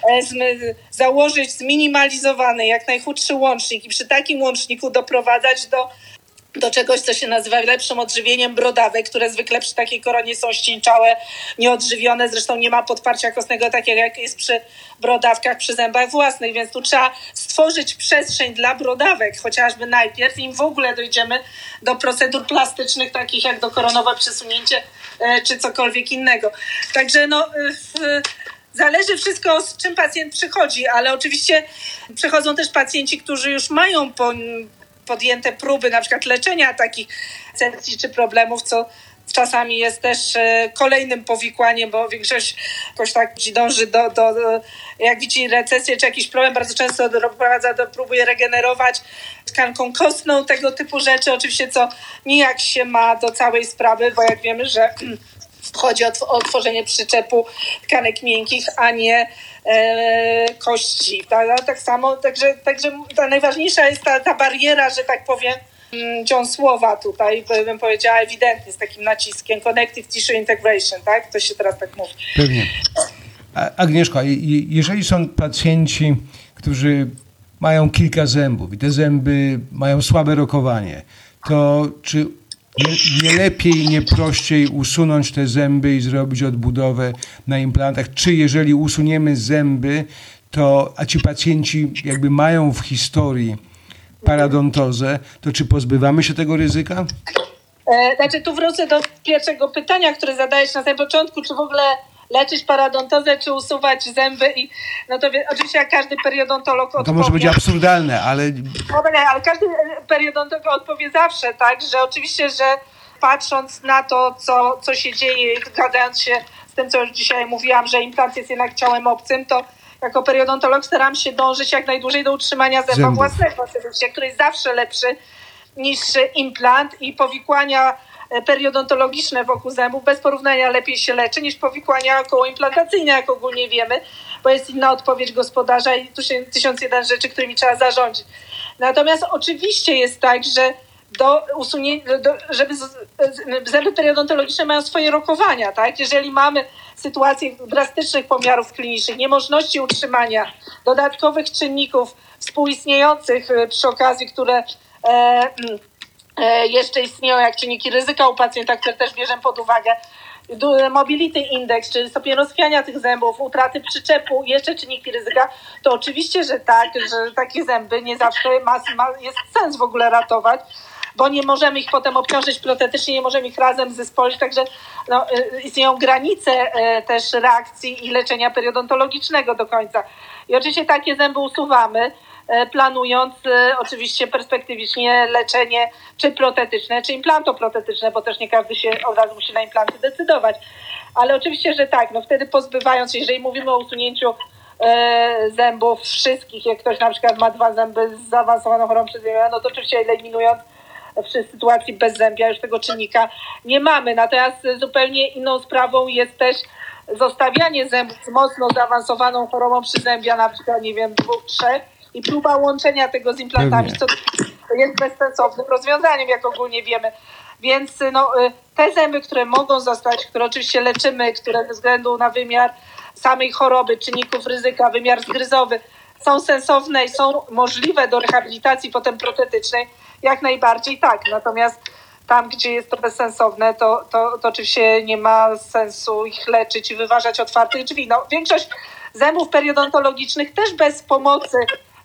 Z, założyć zminimalizowany, jak najchudszy łącznik i przy takim łączniku doprowadzać do, do czegoś, co się nazywa lepszym odżywieniem brodawek, które zwykle przy takiej koronie są ścińczałe, nieodżywione, zresztą nie ma podparcia kostnego takiego, jak jest przy brodawkach, przy zębach własnych, więc tu trzeba stworzyć przestrzeń dla brodawek, chociażby najpierw, im w ogóle dojdziemy do procedur plastycznych, takich jak dokoronowe przesunięcie czy cokolwiek innego. Także no... W, Zależy wszystko, z czym pacjent przychodzi, ale oczywiście przychodzą też pacjenci, którzy już mają po, podjęte próby na przykład leczenia takich sekcji czy problemów, co czasami jest też kolejnym powikłaniem, bo większość jakoś tak dąży do, do, do jak widzi recesję czy jakiś problem, bardzo często doprowadza do, próbuje regenerować tkanką kostną, tego typu rzeczy, oczywiście co nijak się ma do całej sprawy, bo jak wiemy, że chodzi o, o tworzenie przyczepu tkanek miękkich, a nie e, kości. Tak, tak samo, także, także ta najważniejsza jest ta, ta bariera, że tak powiem, dziąsłowa tutaj, bym powiedziała ewidentnie z takim naciskiem, connective tissue integration, tak? To się teraz tak mówi. Pewnie. Agnieszko, jeżeli są pacjenci, którzy mają kilka zębów i te zęby mają słabe rokowanie, to czy Nie, nie lepiej, nie prościej usunąć te zęby i zrobić odbudowę na implantach? Czy jeżeli usuniemy zęby, to, a ci pacjenci jakby mają w historii paradontozę, to czy pozbywamy się tego ryzyka? E, znaczy tu wrócę do pierwszego pytania, które zadałeś na samym początku, czy w ogóle leczyć paradontozę, czy usuwać zęby i no to wie, oczywiście jak każdy periodontolog odpowie... To może być absurdalne, ale... No, ale każdy periodontolog odpowie zawsze, tak, że oczywiście, że patrząc na to, co, co się dzieje, zgadzając się z tym, co już dzisiaj mówiłam, że implant jest jednak ciałem obcym, to jako periodontolog staram się dążyć jak najdłużej do utrzymania zęba Zębów. własnego, oczywiście, który jest zawsze lepszy niż implant i powikłania periodontologiczne wokół zębów bez porównania lepiej się leczy niż powikłania okołoimplantacyjne, jak ogólnie wiemy, bo jest inna odpowiedź gospodarza i tu się tysiąc jeden rzeczy, którymi trzeba zarządzić. Natomiast oczywiście jest tak, że do usunięcia, do, żeby z, zęby periodontologiczne mają swoje rokowania, tak? Jeżeli mamy sytuację drastycznych pomiarów klinicznych, niemożności utrzymania dodatkowych czynników współistniejących przy okazji, które e, jeszcze istnieją jak czynniki ryzyka u pacjenta, które też bierzemy pod uwagę, mobility index, czyli stopień rozchwiania tych zębów, utraty przyczepu, jeszcze czynniki ryzyka, to oczywiście, że tak, że takie zęby nie zawsze ma, ma, jest sens w ogóle ratować, bo nie możemy ich potem obciążyć protetycznie, nie możemy ich razem zespolić, także no, istnieją granice też reakcji i leczenia periodontologicznego do końca. I oczywiście takie zęby usuwamy, planując oczywiście perspektywicznie leczenie czy protetyczne, czy implantoprotetyczne, bo też nie każdy się od razu musi na implanty decydować. Ale oczywiście, że tak, no wtedy pozbywając się, jeżeli mówimy o usunięciu e, zębów wszystkich, jak ktoś na przykład ma dwa zęby z zaawansowaną chorobą przyzemiową, no to oczywiście eliminując w sytuacji bezzębia już tego czynnika nie mamy. Natomiast zupełnie inną sprawą jest też zostawianie zębów z mocno zaawansowaną chorobą przyzębia, na przykład, nie wiem, dwóch, trzech, i próba łączenia tego z implantami, Pewnie. co jest bezsensownym rozwiązaniem, jak ogólnie wiemy. Więc no, te zęby, które mogą zostać, które oczywiście leczymy, które ze względu na wymiar samej choroby, czynników ryzyka, wymiar zgryzowy, są sensowne i są możliwe do rehabilitacji potem protetycznej, jak najbardziej tak. Natomiast tam, gdzie jest to bezsensowne, to, to, to oczywiście nie ma sensu ich leczyć i wyważać otwartych drzwi. No, większość zębów periodontologicznych też bez pomocy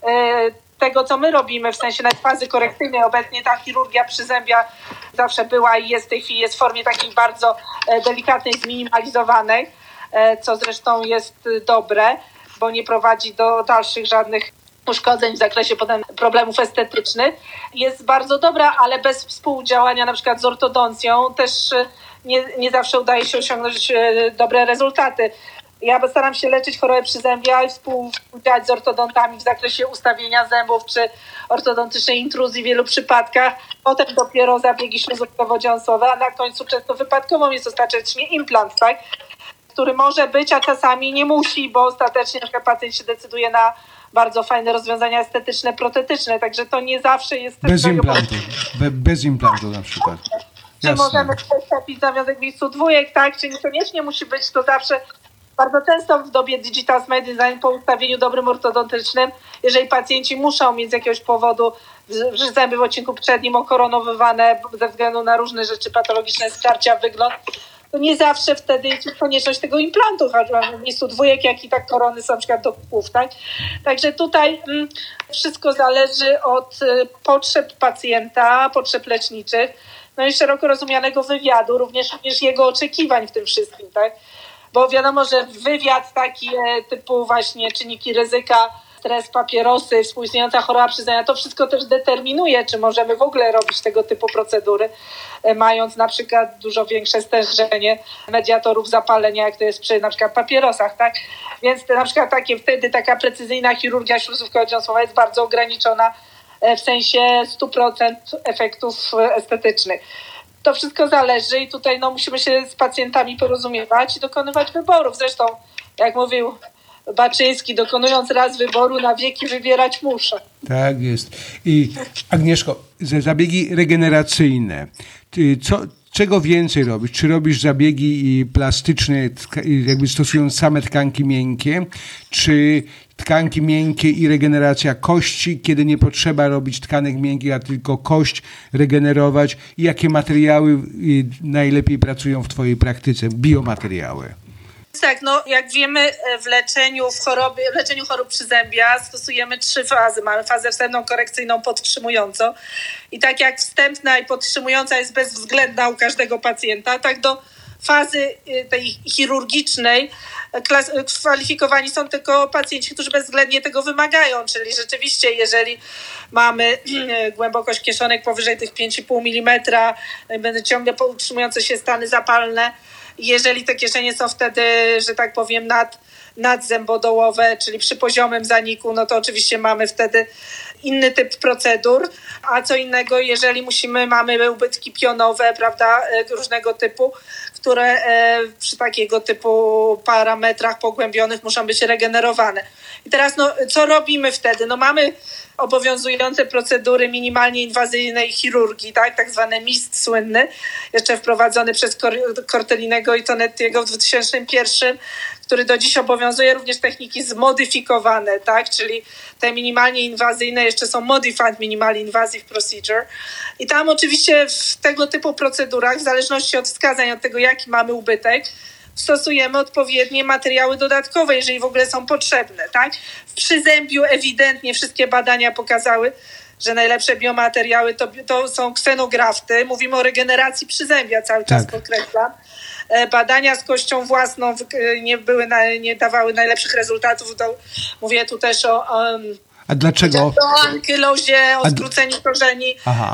e, tego, co my robimy, w sensie nawet fazy korekcyjnej. Obecnie ta chirurgia przyzębia zawsze była i jest w tej chwili jest w formie takiej bardzo e, delikatnej, zminimalizowanej, e, co zresztą jest dobre, bo nie prowadzi do dalszych żadnych uszkodzeń w zakresie potem problemów estetycznych. Jest bardzo dobra, ale bez współdziałania na przykład z ortodoncją też nie, nie zawsze udaje się osiągnąć dobre rezultaty. Ja staram się leczyć chorobę przyzębia i współdziałać z ortodontami w zakresie ustawienia zębów czy ortodontycznej intruzji w wielu przypadkach. Potem dopiero zabiegi śluzówkowo-dziąsłowe, a na końcu często wypadkową jest ostatecznie implant, tak? Który może być, a czasami nie musi, bo ostatecznie na przykład pacjent się decyduje na bardzo fajne rozwiązania estetyczne, protetyczne, także to nie zawsze jest... Bez implantu, Be, bez implantu na przykład. Czy Jasne. Możemy przeszczepić zawiązek miejscu dwójek, tak, czy niekoniecznie musi być, to zawsze bardzo często w dobie Digital Smile Design po ustawieniu dobrym ortodontycznym, jeżeli pacjenci muszą mieć z jakiegoś powodu zęby w odcinku przednim okoronowywane ze względu na różne rzeczy patologiczne, skarcia, wygląd, to nie zawsze wtedy jest konieczność tego implantu, w miejscu dwójek, jak i tak korony są na przykład do kółów, tak? Także tutaj mm, wszystko zależy od y, potrzeb pacjenta, potrzeb leczniczych, no i szeroko rozumianego wywiadu, również, również jego oczekiwań w tym wszystkim, tak? Bo wiadomo, że wywiad taki e, typu właśnie czynniki ryzyka, stres, papierosy, współistniejąca choroba przyzębia, to wszystko też determinuje, czy możemy w ogóle robić tego typu procedury, mając na przykład dużo większe stężenie mediatorów zapalenia, jak to jest przy na przykład papierosach, tak? Więc te, na przykład takie, wtedy taka precyzyjna chirurgia śluzówkowo-dziąsłowa jest bardzo ograniczona w sensie stu procent efektów estetycznych. To wszystko zależy i tutaj no, musimy się z pacjentami porozumiewać i dokonywać wyborów. Zresztą, jak mówił Baczyński, dokonując raz wyboru, na wieki wybierać muszę. Tak jest. I Agnieszko, zabiegi regeneracyjne. Co, czego więcej robisz? Czy robisz zabiegi plastyczne, jakby stosując same tkanki miękkie, czy tkanki miękkie i regeneracja kości, kiedy nie potrzeba robić tkanek miękkich, a tylko kość regenerować? I jakie materiały najlepiej pracują w twojej praktyce? Biomateriały. Tak, no jak wiemy w leczeniu, w chorobie, w leczeniu chorób przyzębia stosujemy trzy fazy. Mamy fazę wstępną, korekcyjną, podtrzymującą. I tak jak wstępna i podtrzymująca jest bezwzględna u każdego pacjenta, tak do fazy tej chirurgicznej kwalifikowani są tylko pacjenci, którzy bezwzględnie tego wymagają, czyli rzeczywiście jeżeli mamy głębokość kieszonek powyżej tych pięć i pół milimetra, będą ciągle utrzymujące się stany zapalne, jeżeli te kieszenie są wtedy, że tak powiem, nad, nadzębodołowe, czyli przy poziomym zaniku, no to oczywiście mamy wtedy inny typ procedur, a co innego, jeżeli musimy, mamy ubytki pionowe, prawda, różnego typu, które e, przy takiego typu parametrach pogłębionych muszą być regenerowane. I teraz no, co robimy wtedy? No mamy obowiązujące procedury minimalnie inwazyjnej chirurgii, tak, tak zwany M I S T słynny, jeszcze wprowadzony przez Cortellinego i Tonettiego w dwa tysiące pierwszym, który do dziś obowiązuje, również techniki zmodyfikowane, tak, czyli te minimalnie inwazyjne jeszcze są Modified Minimally Invasive Procedure. I tam oczywiście w tego typu procedurach, w zależności od wskazań, od tego jaki mamy ubytek, stosujemy odpowiednie materiały dodatkowe, jeżeli w ogóle są potrzebne, tak? W przyzębiu ewidentnie wszystkie badania pokazały, że najlepsze biomateriały to, to są ksenografty. Mówimy o regeneracji przyzębia, cały czas tak. Podkreślam. Badania z kością własną nie były, nie dawały najlepszych rezultatów. To mówię tu też o, o A dlaczego? O ankylozie, o skróceniu korzeni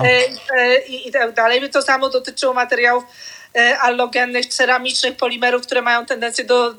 i, i tak dalej. To samo dotyczyło materiałów allogennych, ceramicznych polimerów, które mają tendencję do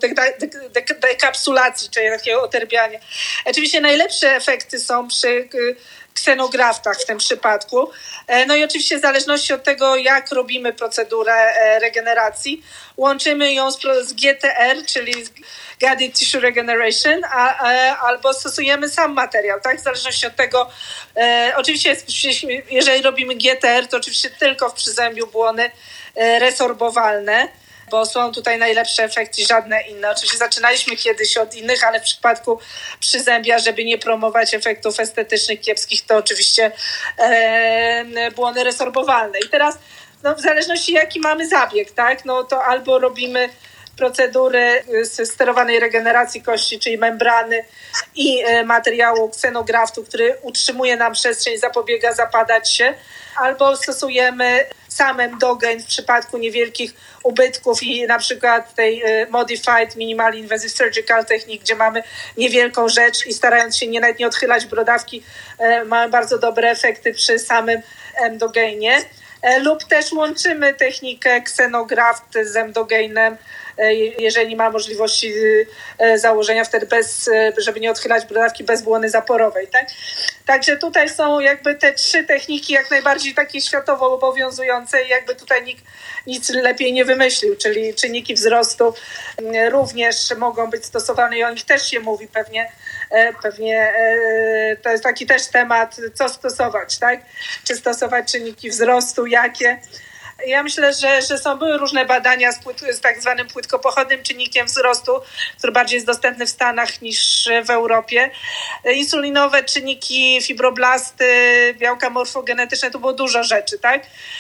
dekapsulacji, czyli takiego oterbiania. Oczywiście najlepsze efekty są przy ksenograftach w tym przypadku. No i oczywiście w zależności od tego, jak robimy procedurę regeneracji, łączymy ją z, z G T R, czyli Guided Tissue Regeneration, a, a, albo stosujemy sam materiał, tak? W zależności od tego, e, oczywiście jeżeli robimy G T R, to oczywiście tylko w przyzębiu błony e, resorbowalne, bo są tutaj najlepsze efekty, żadne inne. Oczywiście zaczynaliśmy kiedyś od innych, ale w przypadku przyzębia, żeby nie promować efektów estetycznych kiepskich, to oczywiście e, błony resorbowalne. I teraz no w zależności jaki mamy zabieg, tak, no to albo robimy procedury sterowanej regeneracji kości, czyli membrany i materiału ksenograftu, który utrzymuje nam przestrzeń, zapobiega zapadać się, albo stosujemy sam endogen w przypadku niewielkich ubytków i na przykład tej Modified Minimally Invasive Surgical Technique, gdzie mamy niewielką rzecz i starając się nie, nawet nie odchylać brodawki, mamy bardzo dobre efekty przy samym endogenie. Lub też łączymy technikę ksenograft z endogenem, jeżeli ma możliwości założenia wtedy bez, żeby nie odchylać brodawki, bez błony zaporowej, tak? Także tutaj są jakby te trzy techniki jak najbardziej takie światowo obowiązujące i jakby tutaj nikt nic lepiej nie wymyślił, czyli czynniki wzrostu również mogą być stosowane i o nich też się mówi pewnie, pewnie to jest taki też temat, co stosować, tak? Czy stosować czynniki wzrostu, jakie? Ja myślę, że, że są były różne badania z, płyt, z tak zwanym płytkopochodnym czynnikiem wzrostu, który bardziej jest dostępny w Stanach niż w Europie. Insulinowe czynniki, fibroblasty, białka morfogenetyczne, to było dużo rzeczy, tak?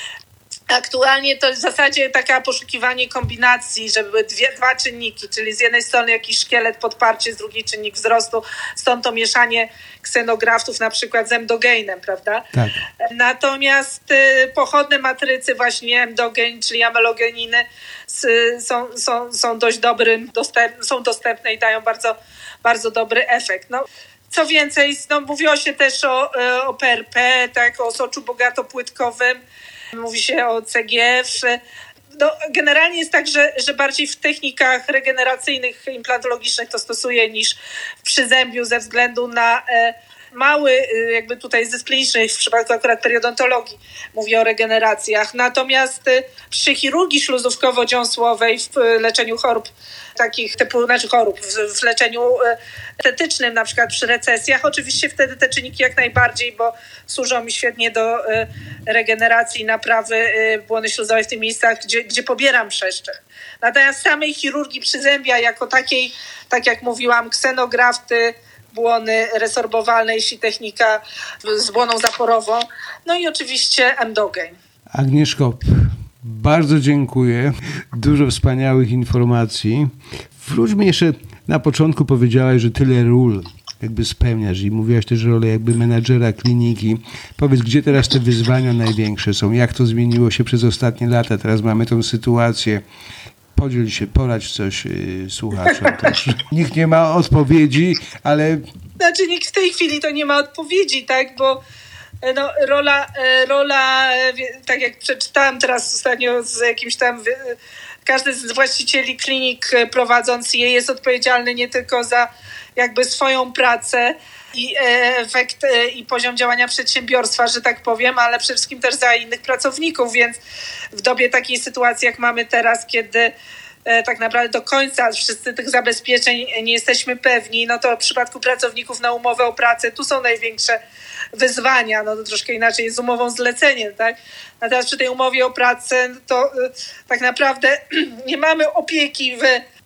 Aktualnie to w zasadzie takie poszukiwanie kombinacji, żeby były dwie, dwa czynniki, czyli z jednej strony jakiś szkielet, podparcie, z drugiej czynnik wzrostu, stąd to mieszanie ksenograftów na przykład z endogenem, prawda? Tak. Natomiast y, pochodne matrycy właśnie endogen, czyli amelogeniny y, są, są, są dość dobrym, dostęp, są dostępne i dają bardzo, bardzo dobry efekt. No, co więcej, no, mówiło się też o, o P R P, tak, o soczu bogatopłytkowym. Mówi się o C G F. No, generalnie jest tak, że, że bardziej w technikach regeneracyjnych, implantologicznych to stosuje niż w przyzębiu ze względu na e, mały jakby tutaj zysk kliniczny w przypadku akurat periodontologii. Mówię o regeneracjach. Natomiast e, przy chirurgii śluzówkowo-dziąsłowej w e, leczeniu chorób takich typu, znaczy chorób, w, w leczeniu e, estetycznym, na przykład przy recesjach, oczywiście wtedy te czynniki jak najbardziej, bo służą mi świetnie do e, regeneracji i naprawy e, błony śluzowej w tych miejscach, gdzie, gdzie pobieram przeszczep. Natomiast samej chirurgii przyzębia jako takiej, tak jak mówiłam, ksenografty, błony resorbowalne, jeśli technika z błoną zaporową, no i oczywiście endogen. Agnieszko, bardzo dziękuję. Dużo wspaniałych informacji. Wróćmy jeszcze, na początku powiedziałaś, że tyle ról jakby spełniasz i mówiłaś też rolę jakby menadżera kliniki. Powiedz, gdzie teraz te wyzwania największe są? Jak to zmieniło się przez ostatnie lata? Teraz mamy tą sytuację. Podziel się, poradź coś yy, słuchaczom też. Nikt nie ma odpowiedzi, ale... Znaczy nikt w tej chwili to nie ma odpowiedzi, tak, bo no, rola, rola, tak jak przeczytałam teraz ostatnio z jakimś tam... Każdy z właścicieli klinik prowadząc je jest odpowiedzialny nie tylko za jakby swoją pracę i efekt i poziom działania przedsiębiorstwa, że tak powiem, ale przede wszystkim też za innych pracowników, więc w dobie takiej sytuacji, jak mamy teraz, kiedy tak naprawdę do końca wszyscy tych zabezpieczeń nie jesteśmy pewni, no to w przypadku pracowników na umowę o pracę tu są największe wyzwania, no to troszkę inaczej jest z umową zleceniem, tak? Natomiast przy tej umowie o pracę to tak naprawdę nie mamy opieki w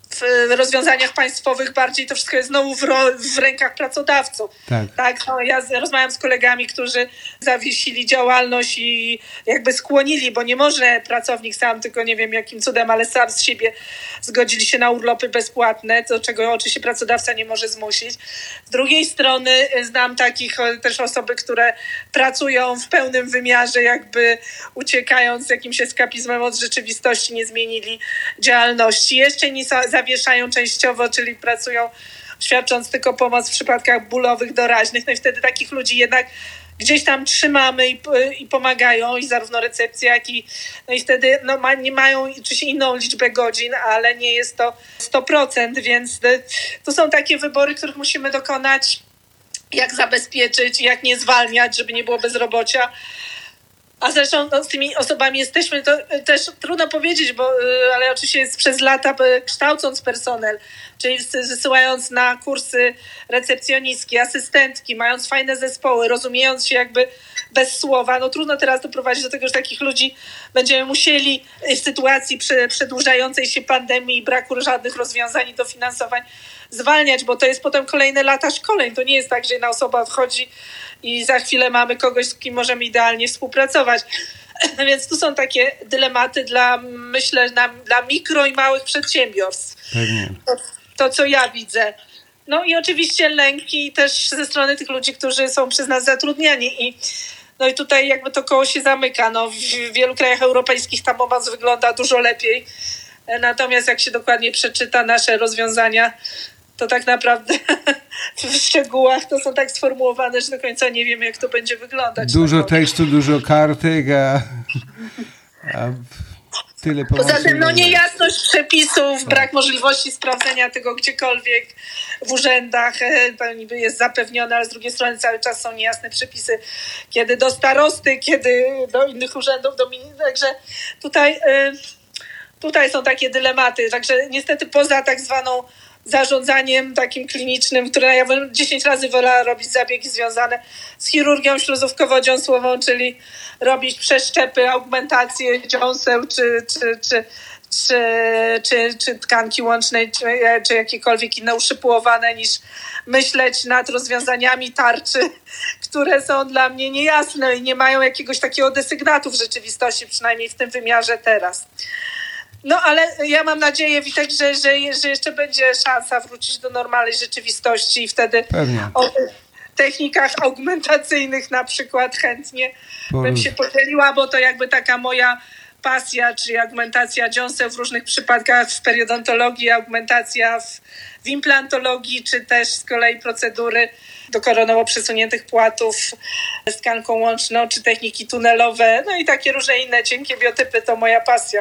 w rozwiązaniach państwowych, bardziej to wszystko jest znowu w, ro, w rękach pracodawców. Tak. tak? No, ja z, rozmawiam z kolegami, którzy zawiesili działalność i jakby skłonili, bo nie może pracownik sam, tylko nie wiem jakim cudem, ale sam z siebie zgodzili się na urlopy bezpłatne, do czego oczywiście pracodawca nie może zmusić. Z drugiej strony znam takich też osoby, które pracują w pełnym wymiarze, jakby uciekając z jakimś eskapizmem od rzeczywistości, nie zmienili działalności. Jeszcze nie zawieszają częściowo, czyli pracują świadcząc tylko pomoc w przypadkach bólowych, doraźnych. No i wtedy takich ludzi jednak gdzieś tam trzymamy i, i pomagają i zarówno recepcja, jak i no i wtedy no, ma, nie mają oczywiście inną liczbę godzin, ale nie jest to sto procent, więc to są takie wybory, których musimy dokonać, jak zabezpieczyć, jak nie zwalniać, żeby nie było bezrobocia. A zresztą no, z tymi osobami jesteśmy, to też trudno powiedzieć, bo, ale oczywiście jest przez lata kształcąc personel, czyli wysyłając na kursy recepcjonistki, asystentki, mając fajne zespoły, rozumiejąc się jakby bez słowa, no trudno teraz doprowadzić do tego, że takich ludzi będziemy musieli w sytuacji przedłużającej się pandemii i braku żadnych rozwiązań i dofinansowań zwalniać, bo to jest potem kolejne lata szkoleń. To nie jest tak, że jedna osoba wchodzi i za chwilę mamy kogoś, z kim możemy idealnie współpracować. Więc tu są takie dylematy dla, myślę, na, dla mikro i małych przedsiębiorstw. Pewnie. To, to, co ja widzę. No i oczywiście lęki też ze strony tych ludzi, którzy są przez nas zatrudniani. I, no i tutaj jakby to koło się zamyka. No, w wielu krajach europejskich ta pomoc wygląda dużo lepiej. Natomiast jak się dokładnie przeczyta nasze rozwiązania, to tak naprawdę w szczegółach to są tak sformułowane, że do końca nie wiem, jak to będzie wyglądać. Dużo tekstu, dużo kartek, a, a tyle pomocy. Poza tym no, niejasność przepisów, tak. Brak możliwości sprawdzenia tego gdziekolwiek w urzędach, to niby jest zapewnione, ale z drugiej strony cały czas są niejasne przepisy, kiedy do starosty, kiedy do innych urzędów, do min- także tutaj, tutaj są takie dylematy, także niestety poza tak zwaną zarządzaniem takim klinicznym, które ja bym dziesięć razy wolała robić zabiegi związane z chirurgią śluzówkowo-dziąsłową, czyli robić przeszczepy, augmentację dziąseł, czy, czy, czy, czy, czy, czy tkanki łącznej, czy, czy jakiekolwiek inne uszypułowane, niż myśleć nad rozwiązaniami tarczy, które są dla mnie niejasne i nie mają jakiegoś takiego desygnatu w rzeczywistości, przynajmniej w tym wymiarze teraz. No ale ja mam nadzieję, Witek, że, że, że jeszcze będzie szansa wrócić do normalnej rzeczywistości i wtedy Pewnie. O tych technikach augmentacyjnych na przykład chętnie Bo... bym się podzieliła, bo to jakby taka moja pasja, czyli augmentacja dziąseł w różnych przypadkach w periodontologii, augmentacja w, w implantologii, czy też z kolei procedury dokoronowo przesuniętych płatów z tkanką łączną, czy techniki tunelowe, no i takie różne inne cienkie biotypy to moja pasja.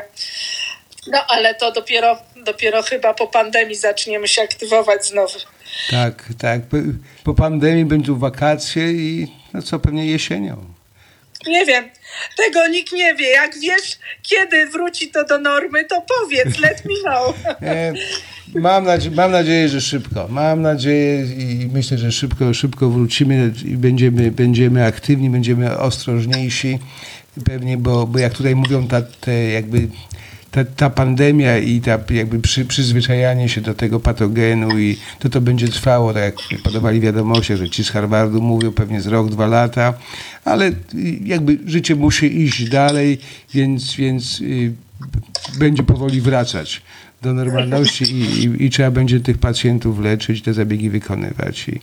No ale to dopiero, dopiero chyba po pandemii zaczniemy się aktywować znowu. Tak, tak. Po pandemii będą wakacje i no co, pewnie jesienią. Nie wiem, tego nikt nie wie. Jak wiesz, kiedy wróci to do normy, to powiedz, let me know. E, mam, nadzie- mam nadzieję, że szybko. Mam nadzieję i myślę, że szybko, szybko wrócimy i będziemy, będziemy aktywni, będziemy ostrożniejsi. Pewnie, bo, bo jak tutaj mówią, ta, te jakby ta, ta pandemia i ta jakby przy, przyzwyczajanie się do tego patogenu i to to będzie trwało, tak jak podawali wiadomości, że ci z Harvardu mówią pewnie z rok, dwa lata, ale jakby życie musi iść dalej, więc, więc y, będzie powoli wracać do normalności i, i, i trzeba będzie tych pacjentów leczyć, te zabiegi wykonywać. I,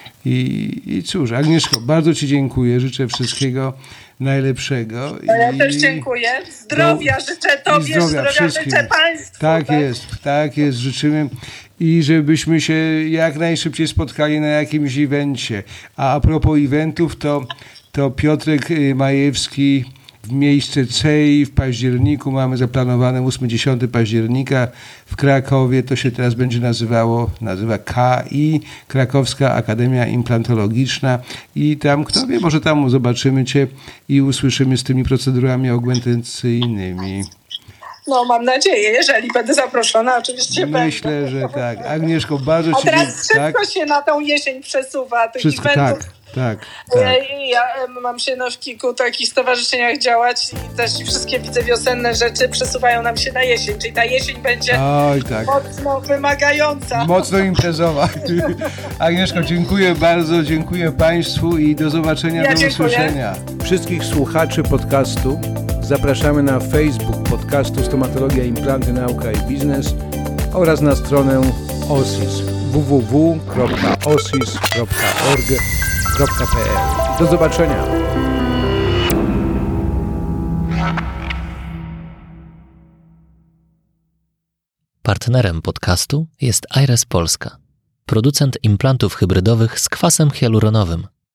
i, i cóż, Agnieszko, bardzo Ci dziękuję, życzę wszystkiego najlepszego. No ja I też dziękuję. Zdrowia do, życzę Tobie, zdrowia, zdrowia wszystkim. życzę Państwu. Tak, tak jest, tak jest, życzymy. I żebyśmy się jak najszybciej spotkali na jakimś evencie. A a propos eventów, to, to Piotrek Majewski w miejsce C I w październiku mamy zaplanowane ósmego do dziesiątego października w Krakowie. To się teraz będzie nazywało, nazywa K I, Krakowska Akademia Implantologiczna. I tam, kto wie, może tam zobaczymy Cię i usłyszymy z tymi procedurami augmentacyjnymi. No mam nadzieję, jeżeli będę zaproszona, oczywiście Myślę, będę. że tak. Agnieszko, bardzo A Ci teraz dziękuję. wszystko Tak? się na tą jesień przesuwa, tych Wszystko, eventów. tak, tak, Ja, tak. ja mam się no, w kilku takich stowarzyszeniach działać i też wszystkie widzę wiosenne rzeczy przesuwają nam się na jesień, czyli ta jesień będzie Oj, tak. mocno wymagająca. Mocno imprezowa. Agnieszko, dziękuję bardzo, dziękuję Państwu i do zobaczenia, Ja do dziękuję. usłyszenia. Wszystkich słuchaczy podcastu zapraszamy na Facebook podcastu Stomatologia, Implanty, Nauka i Biznes oraz na stronę O S I S w w w kropka osis kropka org kropka p l. Do zobaczenia. Partnerem podcastu jest Aires Polska, producent implantów hybrydowych z kwasem hialuronowym.